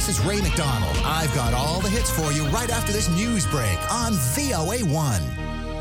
This is Ray McDonald. I've got all the hits for you right after this news break on VOA1.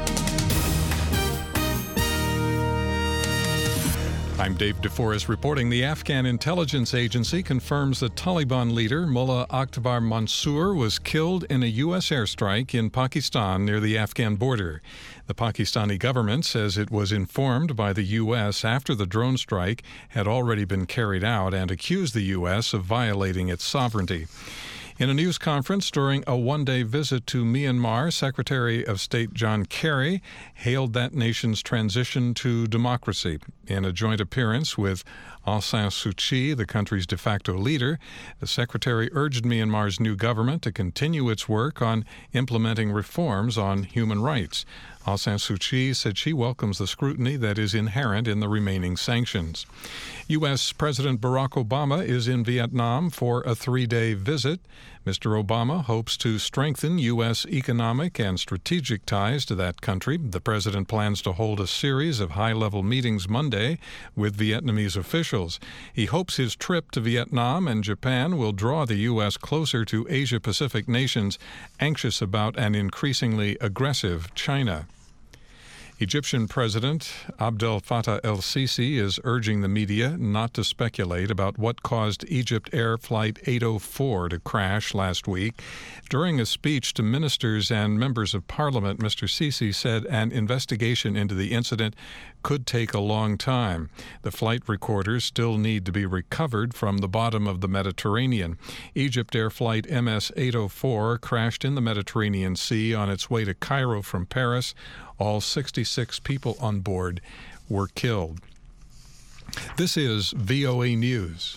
I'm Dave DeForest reporting. The Afghan intelligence agency confirms that Taliban leader Mullah Akhtar Mansour was killed in a U.S. airstrike in Pakistan near the Afghan border. The Pakistani government says it was informed by the U.S. after the drone strike had already been carried out and accused the U.S. of violating its sovereignty. In a news conference during a one-day visit to Myanmar, Secretary of State John Kerry hailed that nation's transition to democracy. In a joint appearance with Aung San Suu Kyi, the country's de facto leader, the Secretary urged Myanmar's new government to continue its work on implementing reforms on human rights. Aung San Suu Kyi said she welcomes the scrutiny that is inherent in the remaining sanctions. U.S. President Barack Obama is in Vietnam for a 3-day visit. Mr. Obama hopes to strengthen U.S. economic and strategic ties to that country. The president plans to hold a series of high-level meetings Monday with Vietnamese officials. He hopes his trip to Vietnam and Japan will draw the U.S. closer to Asia-Pacific nations anxious about an increasingly aggressive China. Egyptian President Abdel Fattah el-Sisi is urging the media not to speculate about what caused Egypt Air Flight 804 to crash last week. During a speech to ministers and members of parliament, Mr. Sisi said an investigation into the incident could take a long time. The flight recorders still need to be recovered from the bottom of the Mediterranean. Egypt Air Flight MS-804 crashed in the Mediterranean Sea on its way to Cairo from Paris. All 66 people on board were killed. This is VOA News.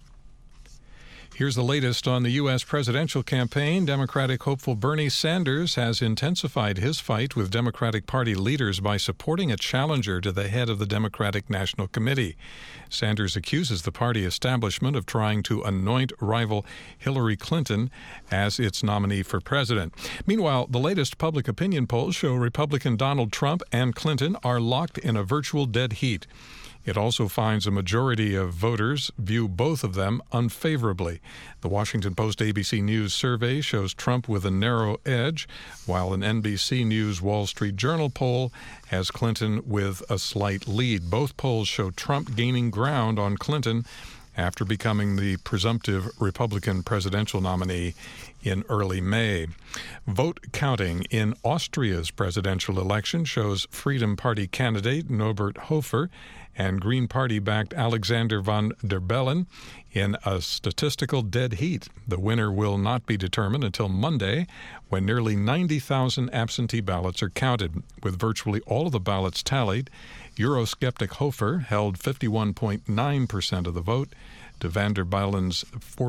Here's the latest on the U.S. presidential campaign. Democratic hopeful Bernie Sanders has intensified his fight with Democratic Party leaders by supporting a challenger to the head of the Democratic National Committee. Sanders accuses the party establishment of trying to anoint rival Hillary Clinton as its nominee for president. Meanwhile, the latest public opinion polls show Republican Donald Trump and Clinton are locked in a virtual dead heat. It also finds a majority of voters view both of them unfavorably. The Washington Post-ABC News survey shows Trump with a narrow edge, while an NBC News Wall Street Journal poll has Clinton with a slight lead. Both polls show Trump gaining ground on Clinton after becoming the presumptive Republican presidential nominee in early May. Vote counting in Austria's presidential election shows Freedom Party candidate Norbert Hofer and Green Party-backed Alexander van der Bellen in a statistical dead heat. The winner will not be determined until Monday, when nearly 90,000 absentee ballots are counted. With virtually all of the ballots tallied, Eurosceptic Hofer held 51.9% of the vote to van der Bellen's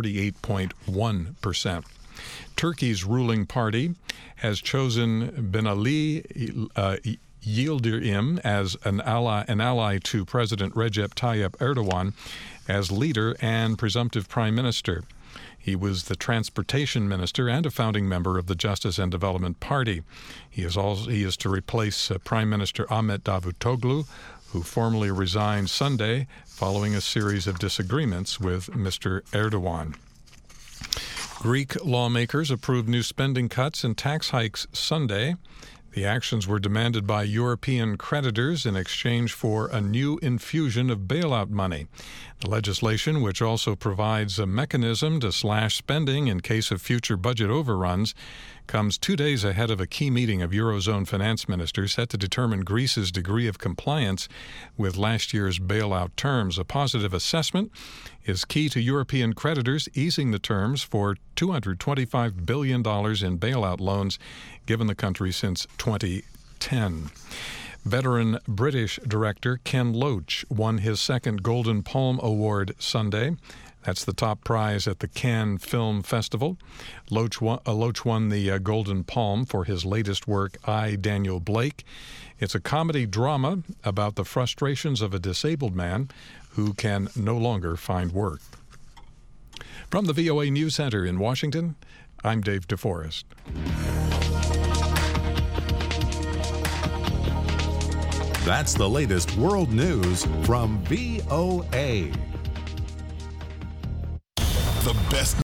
48.1%. Turkey's ruling party has chosen Binali Yildirim as an ally to President Recep Tayyip Erdogan as leader and presumptive prime minister. He was the transportation minister and a founding member of the Justice and Development Party. He is to replace Prime Minister Ahmet Davutoglu, who formally resigned Sunday following a series of disagreements with Mr. Erdogan. Greek lawmakers approved new spending cuts and tax hikes Sunday. The actions were demanded by European creditors in exchange for a new infusion of bailout money. The legislation, which also provides a mechanism to slash spending in case of future budget overruns, comes 2 days ahead of a key meeting of Eurozone finance ministers set to determine Greece's degree of compliance with last year's bailout terms. A positive assessment is key to European creditors easing the terms for $225 billion in bailout loans given the country since 2010. Veteran British director Ken Loach won his second Golden Palm Award Sunday. That's the top prize at the Cannes Film Festival. Loach won the Golden Palm for his latest work, I, Daniel Blake. It's a comedy drama about the frustrations of a disabled man who can no longer find work. From the VOA News Center in Washington, I'm Dave DeForest. That's the latest world news from VOA. The best